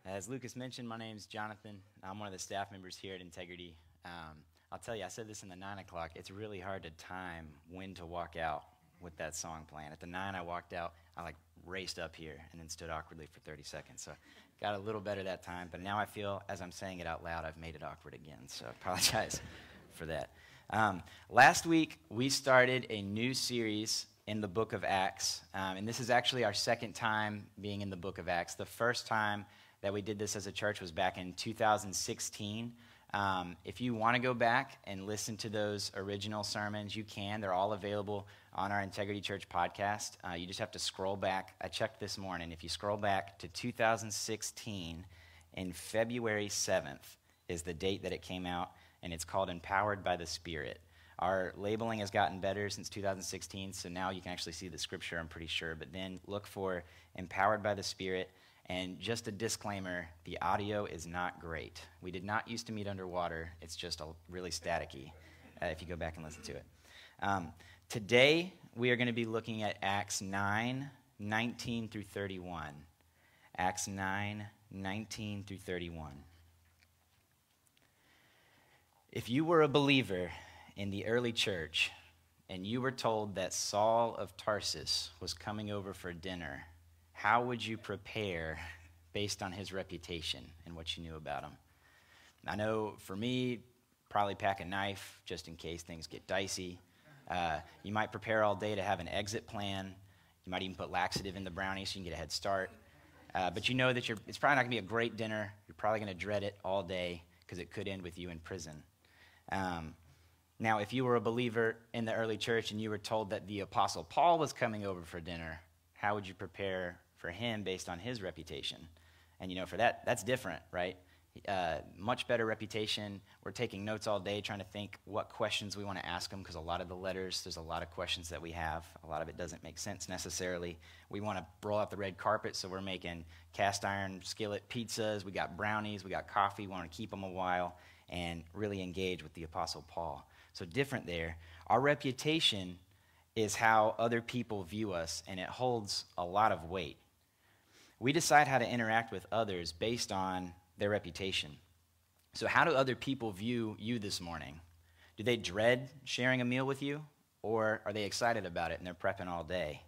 As Lucas mentioned, my name is Jonathan. I'm one of the staff members here at Integrity. I'll tell you, I said this in the 9 o'clock. It's really hard to time when to walk out with that song playing. At the 9, I walked out. I raced up here and then stood awkwardly for 30 seconds. So got a little better that time. But now I feel, as I'm saying it out loud, I've made it awkward again. So I apologize for that. Last week, we started a new series in the book of Acts. And this is actually our second time being in the book of Acts. The first time that we did this as a church was back in 2016. If you want to go back and listen to those original sermons, you can. They're all available on our Integrity Church podcast. You just have to scroll back. I checked this morning. If you scroll back to 2016, in February 7th is the date that it came out, and it's called Empowered by the Spirit. Our labeling has gotten better since 2016, so now you can actually see the scripture, I'm pretty sure. But then look for Empowered by the Spirit. And just a disclaimer, the audio is not great. We did not used to meet underwater. It's just really staticky if you go back and listen to it. Today, we are going to be looking at Acts 9, 19 through 31. Acts 9, 19 through 31. If you were a believer in the early church and you were told that Saul of Tarsus was coming over for dinner, how would you prepare based on his reputation and what you knew about him? I know for me, probably pack a knife just in case things get dicey. You might prepare all day to have an exit plan. You might even put laxative in the brownie so you can get a head start. But you know that it's probably not going to be a great dinner. You're probably going to dread it all day because it could end with you in prison. Now, if you were a believer in the early church and you were told that the Apostle Paul was coming over for dinner, how would you prepare for him based on his reputation? And for that, that's different, right? Much better reputation. We're taking notes all day trying to think what questions we want to ask him, because a lot of the letters, there's a lot of questions that we have. A lot of it doesn't make sense necessarily. We want to roll out the red carpet, so we're making cast iron skillet pizzas. We got brownies. We got coffee. We want to keep them a while and really engage with the Apostle Paul. So different there. Our reputation is how other people view us, and it holds a lot of weight. We decide how to interact with others based on their reputation. So how do other people view you this morning? Do they dread sharing a meal with you, or are they excited about it and they're prepping all day?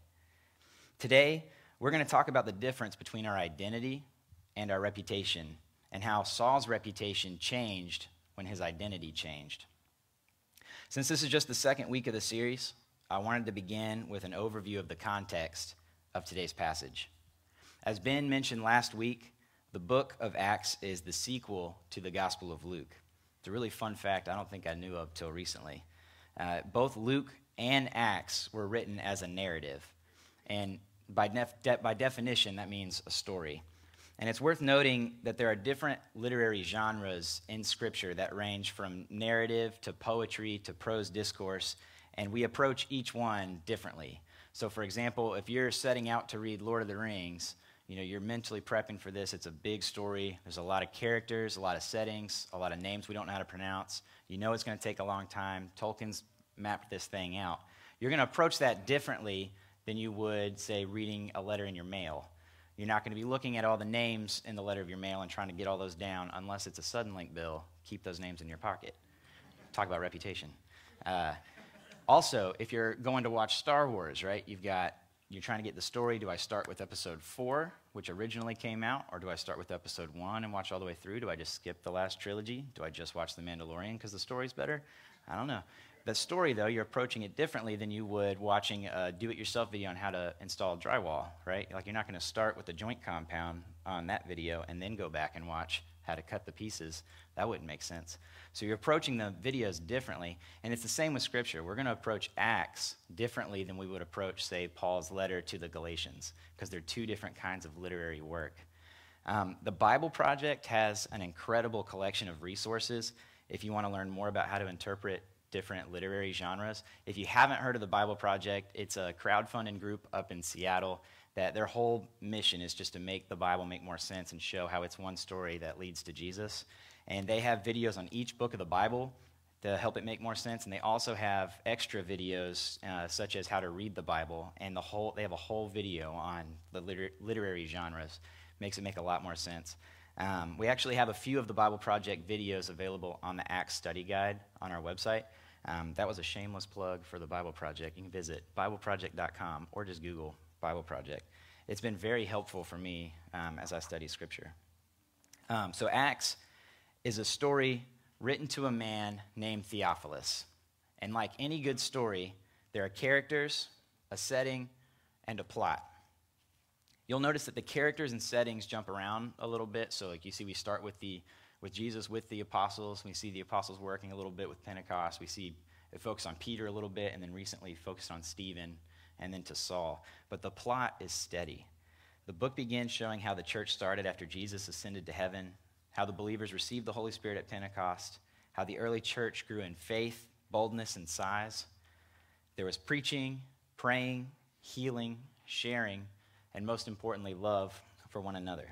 Today, we're going to talk about the difference between our identity and our reputation, and how Saul's reputation changed when his identity changed. Since this is just the second week of the series, I wanted to begin with an overview of the context of today's passage. As Ben mentioned last week, the book of Acts is the sequel to the Gospel of Luke. It's a really fun fact I don't think I knew of till recently. Both Luke and Acts were written as a narrative, and by definition, that means a story. And it's worth noting that there are different literary genres in Scripture that range from narrative to poetry to prose discourse, and we approach each one differently. So, for example, if you're setting out to read Lord of the Rings, you're mentally prepping for this. It's a big story. There's a lot of characters, a lot of settings, a lot of names we don't know how to pronounce. You know it's going to take a long time. Tolkien's mapped this thing out. You're going to approach that differently than you would, say, reading a letter in your mail. You're not going to be looking at all the names in the letter of your mail and trying to get all those down unless it's a Suddenlink bill. Keep those names in your pocket. Talk about reputation. Also, if you're going to watch Star Wars, right, you're trying to get the story. Do I start with episode 4, which originally came out, or do I start with episode 1 and watch all the way through? Do I just skip the last trilogy? Do I just watch The Mandalorian because the story's better? I don't know. The story, though, you're approaching it differently than you would watching a do-it-yourself video on how to install drywall, right? You're not going to start with the joint compound on that video and then go back and watch how to cut the pieces. That wouldn't make sense. So you're approaching the videos differently, and it's the same with Scripture. We're going to approach Acts differently than we would approach, say, Paul's letter to the Galatians, because they're two different kinds of literary work. The Bible Project has an incredible collection of resources if you want to learn more about how to interpret different literary genres. If you haven't heard of the Bible Project, it's a crowdfunding group up in Seattle that their whole mission is just to make the Bible make more sense and show how it's one story that leads to Jesus. And they have videos on each book of the Bible to help it make more sense. And they also have extra videos such as how to read the Bible. And they have a whole video on the literary genres. Makes it make a lot more sense. We actually have a few of the Bible Project videos available on the Acts study guide on our website. That was a shameless plug for the Bible Project. You can visit BibleProject.com or just Google Bible Project. It's been very helpful for me as I study Scripture. So Acts is a story written to a man named Theophilus. And like any good story, there are characters, a setting, and a plot. You'll notice that the characters and settings jump around a little bit. So like you see, we start with Jesus with the apostles. We see the apostles working a little bit with Pentecost. We see it focus on Peter a little bit, and then recently focused on Stephen, and then to Saul. But the plot is steady. The book begins showing how the church started after Jesus ascended to heaven, how the believers received the Holy Spirit at Pentecost, how the early church grew in faith, boldness, and size. There was preaching, praying, healing, sharing, and most importantly, love for one another.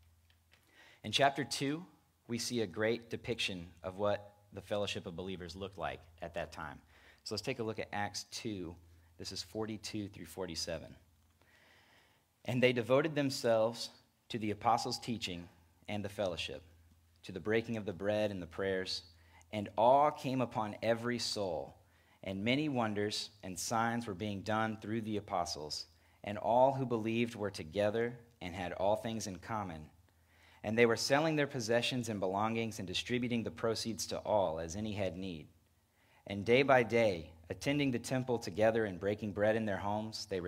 In chapter 2, we see a great depiction of what the fellowship of believers looked like at that time. So let's take a look at Acts 2. This is 42 through 47. And they devoted themselves to the apostles' teaching and the fellowship, to the breaking of the bread and the prayers, and awe came upon every soul, and many wonders and signs were being done through the apostles. And all who believed were together and had all things in common. And they were selling their possessions and belongings and distributing the proceeds to all as any had need. And day by day, attending the temple together and breaking bread in their homes, they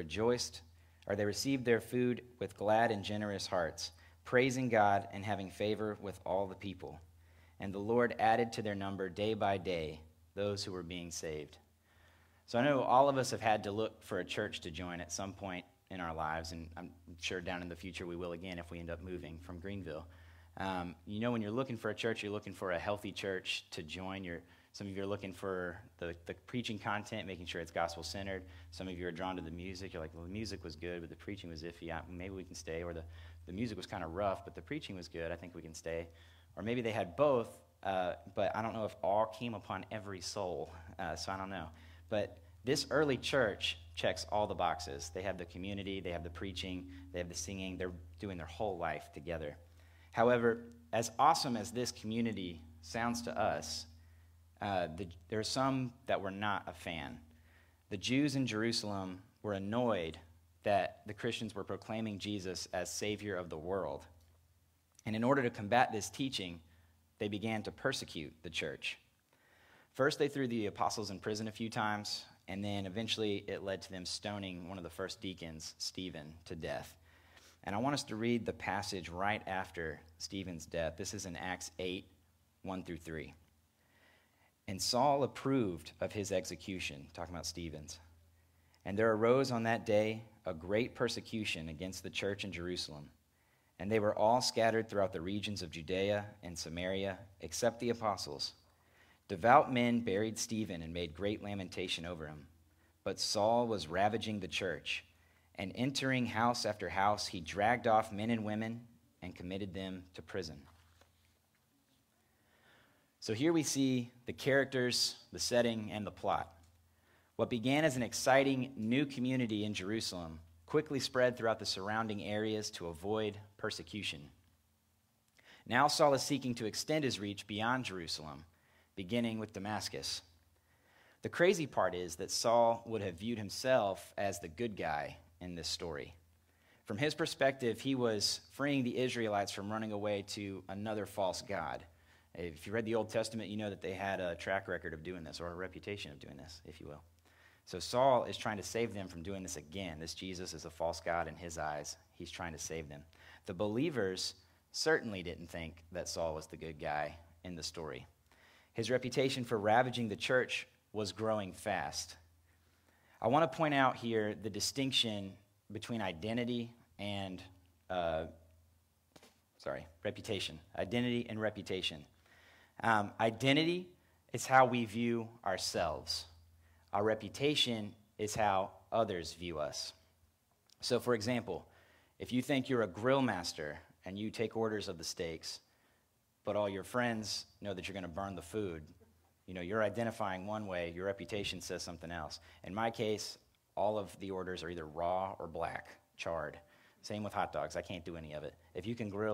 received their food with glad and generous hearts, praising God and having favor with all the people. And the Lord added to their number day by day those who were being saved. So I know all of us have had to look for a church to join at some point in our lives, and I'm sure down in the future we will again if we end up moving from Greenville. When you're looking for a church, you're looking for a healthy church to join. Some of you are looking for the preaching content, making sure it's gospel-centered. Some of you are drawn to the music. You're like, well, the music was good, but the preaching was iffy. Maybe we can stay. Or the music was kind of rough, but the preaching was good. I think we can stay. Or maybe they had both, but I don't know if all came upon every soul, so I don't know. But this early church checks all the boxes. They have the community, they have the preaching, they have the singing. They're doing their whole life together. However, as awesome as this community sounds to us, there are some that were not a fan. The Jews in Jerusalem were annoyed that the Christians were proclaiming Jesus as Savior of the world. And in order to combat this teaching, they began to persecute the church. First, they threw the apostles in prison a few times, and then eventually it led to them stoning one of the first deacons, Stephen, to death. And I want us to read the passage right after Stephen's death. This is in Acts 8, 1 through 3. And Saul approved of his execution, talking about Stephen's. And there arose on that day a great persecution against the church in Jerusalem. And they were all scattered throughout the regions of Judea and Samaria, except the apostles. Devout men buried Stephen and made great lamentation over him. But Saul was ravaging the church, and entering house after house, he dragged off men and women and committed them to prison. So here we see the characters, the setting, and the plot. What began as an exciting new community in Jerusalem quickly spread throughout the surrounding areas to avoid persecution. Now Saul is seeking to extend his reach beyond Jerusalem, beginning with Damascus. The crazy part is that Saul would have viewed himself as the good guy in this story. From his perspective, he was freeing the Israelites from running away to another false god. If you read the Old Testament, you know that they had a track record of doing this, or a reputation of doing this, if you will. So Saul is trying to save them from doing this again. This Jesus is a false god in his eyes. He's trying to save them. The believers certainly didn't think that Saul was the good guy in the story. His reputation for ravaging the church was growing fast. I want to point out here the distinction between identity and reputation. Identity and reputation. Identity is how we view ourselves. Our reputation is how others view us. So, for example, if you think you're a grill master and you take orders of the steaks, but all your friends know that you're going to burn the food, you're identifying one way, your reputation says something else. In my case, all of the orders are either raw or black, charred. Same with hot dogs. I can't do any of it. If you can grill,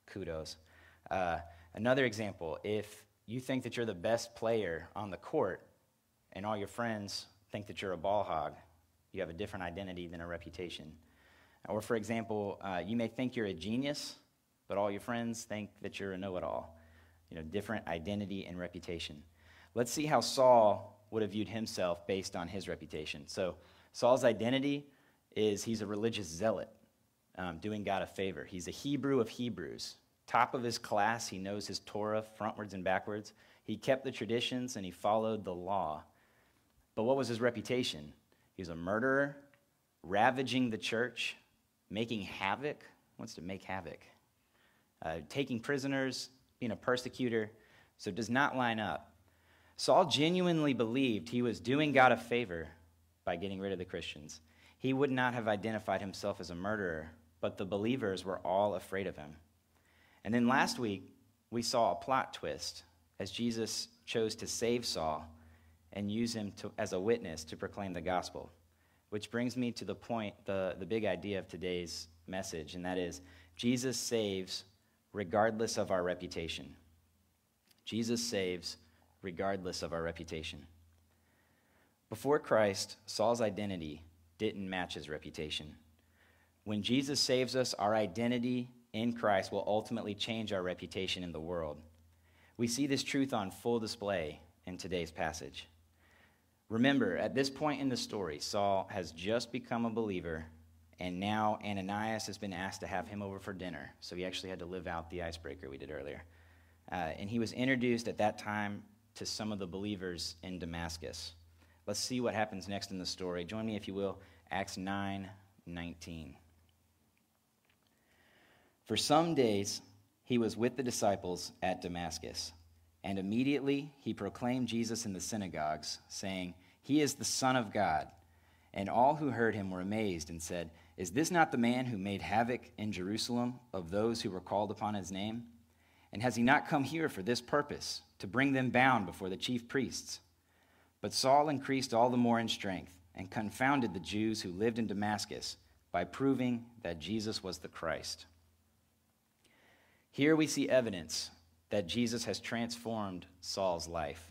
Kudos. Another example, if you think that you're the best player on the court and all your friends think that you're a ball hog, you have a different identity than a reputation. Or, for example, you may think you're a genius, but all your friends think that you're a know-it-all. Different identity and reputation. Let's see how Saul would have viewed himself based on his reputation. So Saul's identity is he's a religious zealot, doing God a favor. He's a Hebrew of Hebrews. Top of his class, he knows his Torah frontwards and backwards. He kept the traditions and he followed the law. But what was his reputation? He was a murderer, ravaging the church, making havoc. Wants to make havoc. Taking prisoners, being a persecutor. So it does not line up. Saul genuinely believed he was doing God a favor by getting rid of the Christians. He would not have identified himself as a murderer, but the believers were all afraid of him. And then last week, we saw a plot twist as Jesus chose to save Saul and use him as a witness to proclaim the gospel, which brings me to the point, the big idea of today's message, and that is Jesus saves regardless of our reputation. Jesus saves regardless of our reputation. Before Christ, Saul's identity didn't match his reputation. When Jesus saves us, our identity in Christ will ultimately change our reputation in the world. We see this truth on full display in today's passage. Remember, at this point in the story, Saul has just become a believer, and now Ananias has been asked to have him over for dinner. So he actually had to live out the icebreaker we did earlier. And he was introduced at that time to some of the believers in Damascus. Let's see what happens next in the story. Join me, if you will, Acts 9:19. For some days he was with the disciples at Damascus, and immediately he proclaimed Jesus in the synagogues, saying, "He is the Son of God." And all who heard him were amazed and said, "Is this not the man who made havoc in Jerusalem of those who were called upon his name? And has he not come here for this purpose, to bring them bound before the chief priests?" But Saul increased all the more in strength and confounded the Jews who lived in Damascus by proving that Jesus was the Christ. Here we see evidence that Jesus has transformed Saul's life.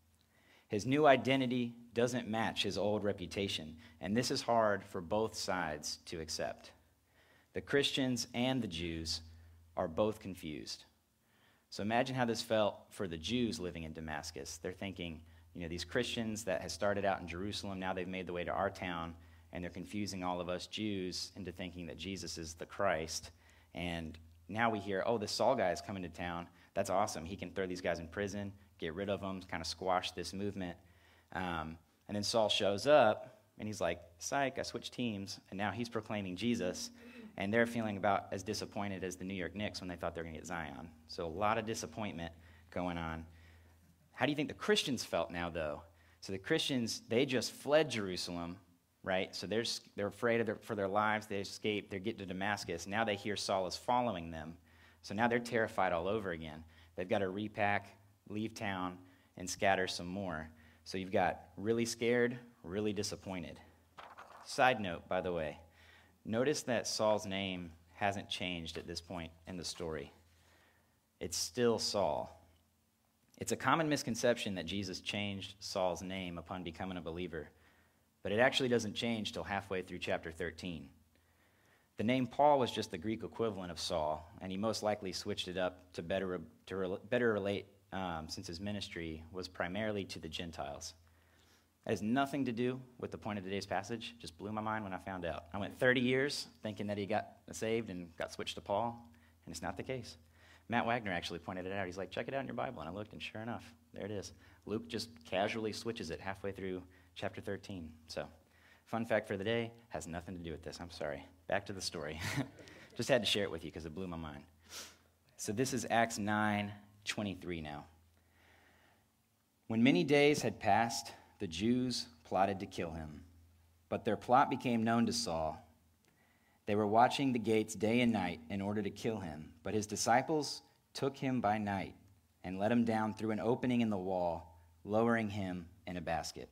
His new identity doesn't match his old reputation, and this is hard for both sides to accept. The Christians and the Jews are both confused. So imagine how this felt for the Jews living in Damascus. They're thinking, these Christians that has started out in Jerusalem, now they've made the way to our town, and they're confusing all of us Jews into thinking that Jesus is the Christ. And now we hear, this Saul guy is coming to town. That's awesome. He can throw these guys in prison, get rid of them, kind of squash this movement. And then Saul shows up, and he's like, psych, I switched teams, and now he's proclaiming Jesus. And they're feeling about as disappointed as the New York Knicks when they thought they were going to get Zion. So a lot of disappointment going on. How do you think the Christians felt now, though? So the Christians, they just fled Jerusalem, right? So they're afraid for their lives. They escape. They get to Damascus. Now they hear Saul is following them. So now they're terrified all over again. They've got to repack, leave town, and scatter some more. So you've got really scared, really disappointed. Side note, by the way, notice that Saul's name hasn't changed at this point in the story. It's still Saul. It's a common misconception that Jesus changed Saul's name upon becoming a believer, but it actually doesn't change till halfway through chapter 13. The name Paul was just the Greek equivalent of Saul, and he most likely switched it up to better relate since his ministry was primarily to the Gentiles. It has nothing to do with the point of today's passage. Just blew my mind when I found out. I went 30 years thinking that he got saved and got switched to Paul, and it's not the case. Matt Wagner actually pointed it out. He's like, check it out in your Bible. And I looked, and sure enough, there it is. Luke just casually switches it halfway through chapter 13. So, fun fact for the day, has nothing to do with this. I'm sorry. Back to the story. Just had to share it with you because it blew my mind. So this is Acts 9:23 now. When many days had passed, the Jews plotted to kill him, but their plot became known to Saul. They were watching the gates day and night in order to kill him, but his disciples took him by night and let him down through an opening in the wall, lowering him in a basket.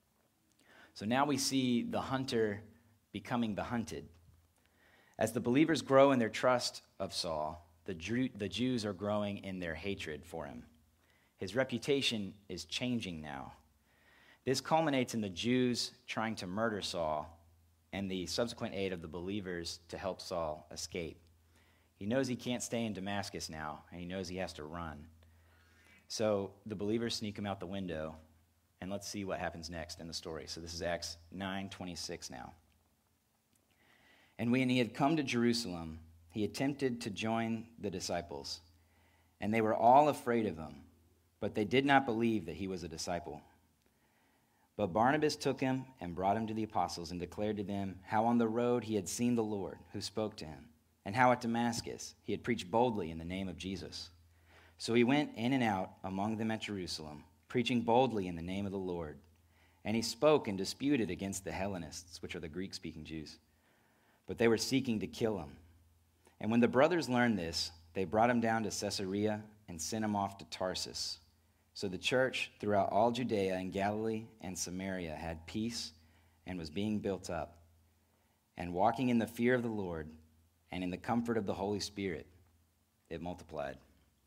So now we see the hunter becoming the hunted. As the believers grow in their trust of Saul, the Jews are growing in their hatred for him. His reputation is changing now. This culminates in the Jews trying to murder Saul and the subsequent aid of the believers to help Saul escape. He knows he can't stay in Damascus now, and he knows he has to run. So the believers sneak him out the window, and let's see what happens next in the story. So this is Acts 9:26 now. And when he had come to Jerusalem, he attempted to join the disciples, and they were all afraid of him, but they did not believe that he was a disciple. But Barnabas took him and brought him to the apostles and declared to them how on the road he had seen the Lord who spoke to him, and how at Damascus he had preached boldly in the name of Jesus. So he went in and out among them at Jerusalem, preaching boldly in the name of the Lord. And he spoke and disputed against the Hellenists, which are the Greek-speaking Jews. But they were seeking to kill him. And when the brothers learned this, they brought him down to Caesarea and sent him off to Tarsus. So the church throughout all Judea and Galilee and Samaria had peace and was being built up, and walking in the fear of the Lord and in the comfort of the Holy Spirit, it multiplied.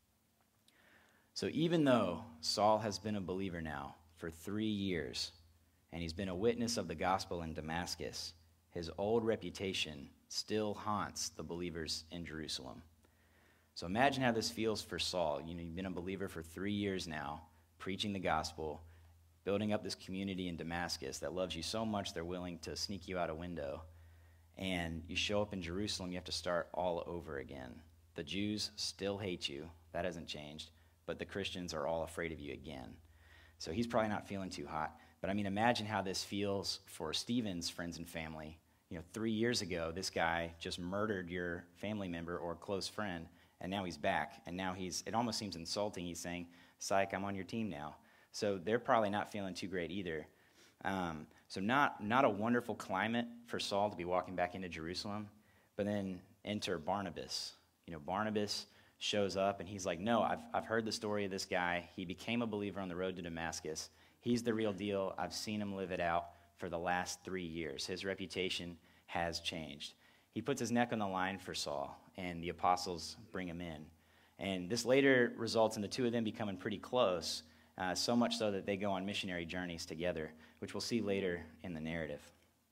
So even though Saul has been a believer now for 3 years, and he's been a witness of the gospel in Damascus, his old reputation still haunts the believers in Jerusalem. So imagine how this feels for Saul. You've been a believer for 3 years now, preaching the gospel, building up this community in Damascus that loves you so much they're willing to sneak you out a window. And you show up in Jerusalem, you have to start all over again. The Jews still hate you. That hasn't changed. But the Christians are all afraid of you again. So he's probably not feeling too hot. But I mean, imagine how this feels for Stephen's friends and family. 3 years ago, this guy just murdered your family member or close friend, and now he's back. And now it almost seems insulting. He's saying, psych, I'm on your team now. So they're probably not feeling too great either. So not a wonderful climate for Saul to be walking back into Jerusalem. But then enter Barnabas. Barnabas shows up, and he's like, no, I've heard the story of this guy. He became a believer on the road to Damascus. He's the real deal. I've seen him live it out for the last 3 years. His reputation has changed. He puts his neck on the line for Saul, and the apostles bring him in. And this later results in the two of them becoming pretty close, so much so that they go on missionary journeys together, which we'll see later in the narrative.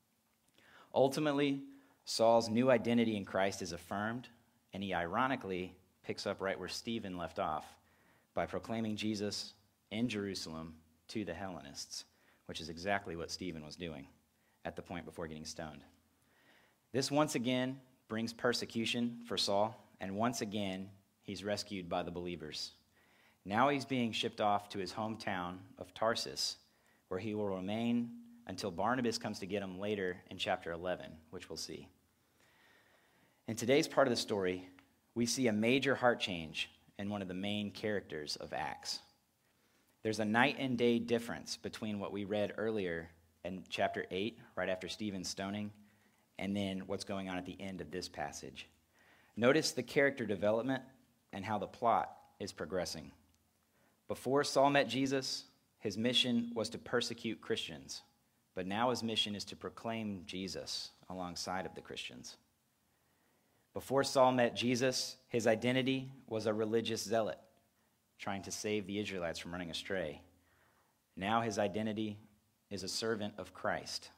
Ultimately, Saul's new identity in Christ is affirmed, and he ironically picks up right where Stephen left off by proclaiming Jesus in Jerusalem to the Hellenists, which is exactly what Stephen was doing at the point before getting stoned. This once again brings persecution for Saul, and once again he's rescued by the believers. Now he's being shipped off to his hometown of Tarsus, where he will remain until Barnabas comes to get him later in chapter 11, which we'll see. In today's part of the story, we see a major heart change in one of the main characters of Acts. There's a night and day difference between what we read earlier in chapter 8, right after Stephen's stoning, and then what's going on at the end of this passage. Notice the character development and how the plot is progressing. Before Saul met Jesus, his mission was to persecute Christians, but now his mission is to proclaim Jesus alongside of the Christians. Before Saul met Jesus, his identity was a religious zealot, trying to save the Israelites from running astray. Now his identity is a servant of Christ.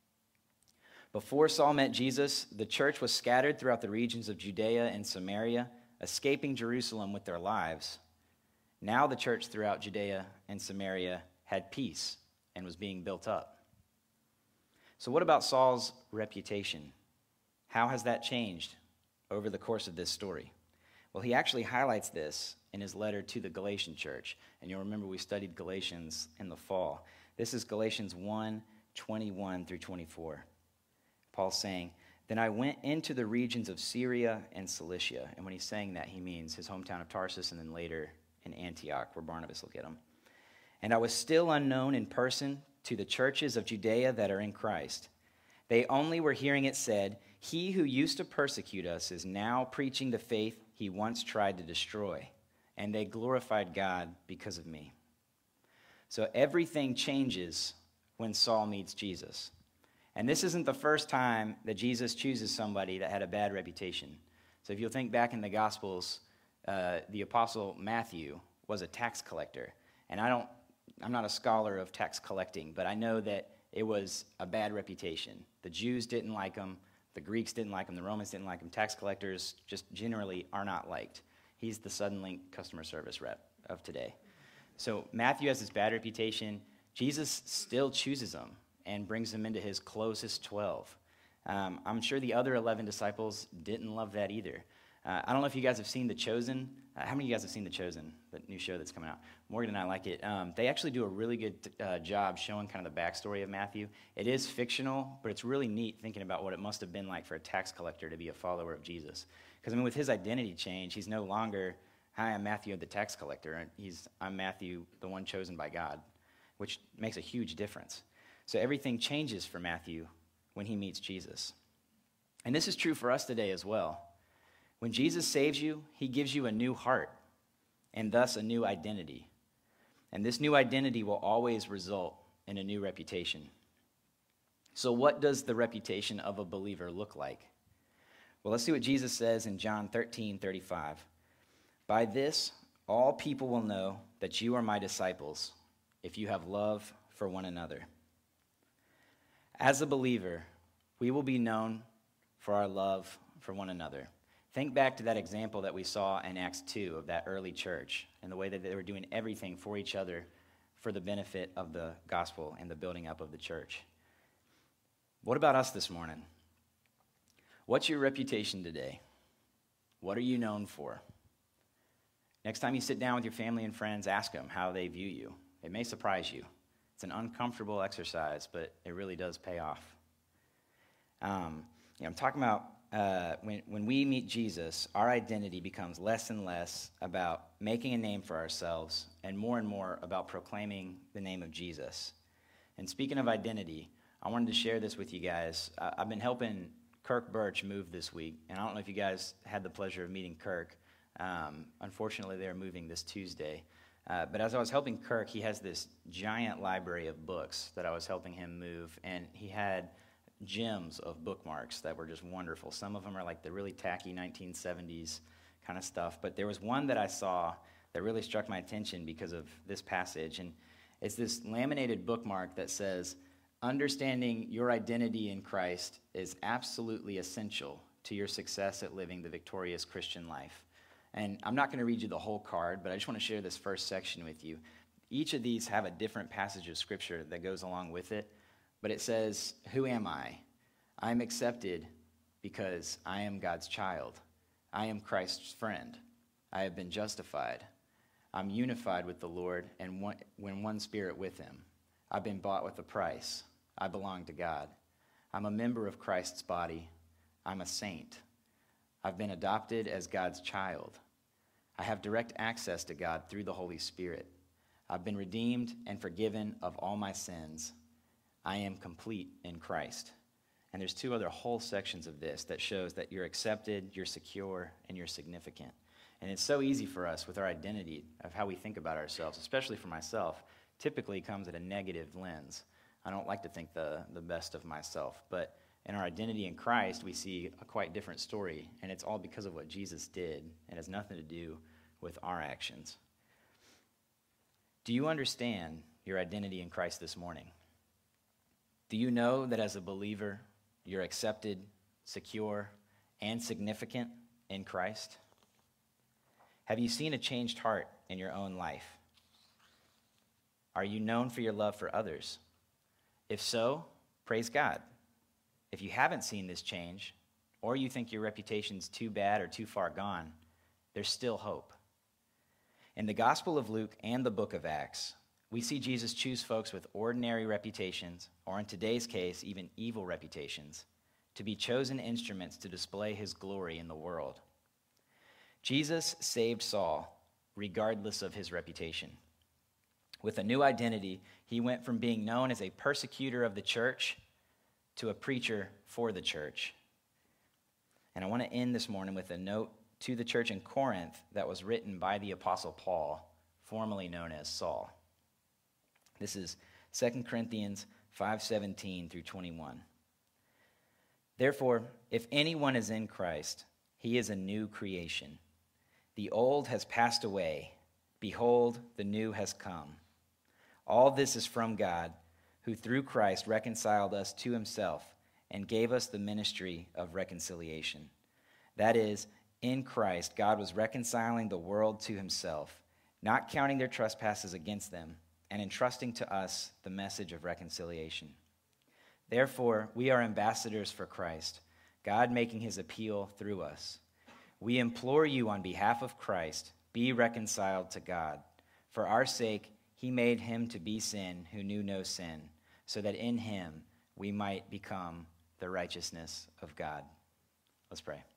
Before Saul met Jesus, the church was scattered throughout the regions of Judea and Samaria, escaping Jerusalem with their lives. Now the church throughout Judea and Samaria had peace and was being built up. So what about Saul's reputation? How has that changed over the course of this story? Well, he actually highlights this in his letter to the Galatian church. And you'll remember we studied Galatians in the fall. This is Galatians 1:21 through 24. Paul's saying, then I went into the regions of Syria and Cilicia. And when he's saying that, he means his hometown of Tarsus and then later in Antioch, where Barnabas will get him. And I was still unknown in person to the churches of Judea that are in Christ. They only were hearing it said, he who used to persecute us is now preaching the faith he once tried to destroy. And they glorified God because of me. So everything changes when Saul meets Jesus. And this isn't the first time that Jesus chooses somebody that had a bad reputation. So if you'll think back in the Gospels, the apostle Matthew was a tax collector. And I'm not a scholar of tax collecting, but I know that it was a bad reputation. The Jews didn't like him. The Greeks didn't like him. The Romans didn't like him. Tax collectors just generally are not liked. He's the Suddenlink customer service rep of today. So Matthew has this bad reputation. Jesus still chooses him and brings him into his closest 12. I'm sure the other 11 disciples didn't love that either. I don't know if you guys have seen The Chosen. How many of you guys have seen The Chosen, the new show that's coming out? Morgan and I like it. They actually do a really good job showing kind of the backstory of Matthew. It is fictional, but it's really neat thinking about what it must have been like for a tax collector to be a follower of Jesus. Because, I mean, with his identity change, he's no longer, hi, I'm Matthew the tax collector. I'm Matthew, the one chosen by God, which makes a huge difference. So everything changes for Matthew when he meets Jesus. And this is true for us today as well. When Jesus saves you, he gives you a new heart and thus a new identity. And this new identity will always result in a new reputation. So what does the reputation of a believer look like? Well, let's see what Jesus says in John 13:35. By this, all people will know that you are my disciples if you have love for one another. As a believer, we will be known for our love for one another. Think back to that example that we saw in Acts 2 of that early church and the way that they were doing everything for each other for the benefit of the gospel and the building up of the church. What about us this morning? What's your reputation today? What are you known for? Next time you sit down with your family and friends, ask them how they view you. It may surprise you. It's an uncomfortable exercise, but it really does pay off. I'm talking about when we meet Jesus, our identity becomes less and less about making a name for ourselves and more about proclaiming the name of Jesus. And speaking of identity, I wanted to share this with you guys. I've been helping Kirk Birch move this week, and I don't know if you guys had the pleasure of meeting Kirk. Unfortunately, they're moving this Tuesday. But as I was helping Kirk, he has this giant library of books that I was helping him move, and he had gems of bookmarks that were just wonderful. Some of them are like the really tacky 1970s kind of stuff, but there was one that I saw that really struck my attention because of this passage, and it's this laminated bookmark that says, understanding your identity in Christ is absolutely essential to your success at living the victorious Christian life. And I'm not going to read you the whole card, but I just want to share this first section with you. Each of these have a different passage of Scripture that goes along with it, but it says, who am I? I am accepted because I am God's child. I am Christ's friend. I have been justified. I'm unified with the Lord and when one spirit with him. I've been bought with a price. I belong to God. I'm a member of Christ's body. I'm a saint. I've been adopted as God's child. I have direct access to God through the Holy Spirit. I've been redeemed and forgiven of all my sins. I am complete in Christ. And there's two other whole sections of this that shows that you're accepted, you're secure, and you're significant. And it's so easy for us with our identity of how we think about ourselves, especially for myself, typically comes at a negative lens. I don't like to think the best of myself, but in our identity in Christ, we see a quite different story, and it's all because of what Jesus did, and has nothing to do with our actions. Do you understand your identity in Christ this morning? Do you know that as a believer, you're accepted, secure, and significant in Christ? Have you seen a changed heart in your own life? Are you known for your love for others? If so, praise God. If you haven't seen this change, or you think your reputation's too bad or too far gone, there's still hope. In the Gospel of Luke and the book of Acts, we see Jesus choose folks with ordinary reputations, or in today's case, even evil reputations, to be chosen instruments to display his glory in the world. Jesus saved Saul regardless of his reputation. With a new identity, he went from being known as a persecutor of the church to a preacher for the church. And I want to end this morning with a note to the church in Corinth that was written by the Apostle Paul, formerly known as Saul. This is 2 Corinthians 5:17 through 21. Therefore, if anyone is in Christ, he is a new creation. The old has passed away. Behold, the new has come. All this is from God, who through Christ reconciled us to himself and gave us the ministry of reconciliation. That is, in Christ, God was reconciling the world to himself, not counting their trespasses against them, and entrusting to us the message of reconciliation. Therefore, we are ambassadors for Christ, God making his appeal through us. We implore you on behalf of Christ, be reconciled to God. For our sake, he made him to be sin who knew no sin, so that in him we might become the righteousness of God. Let's pray.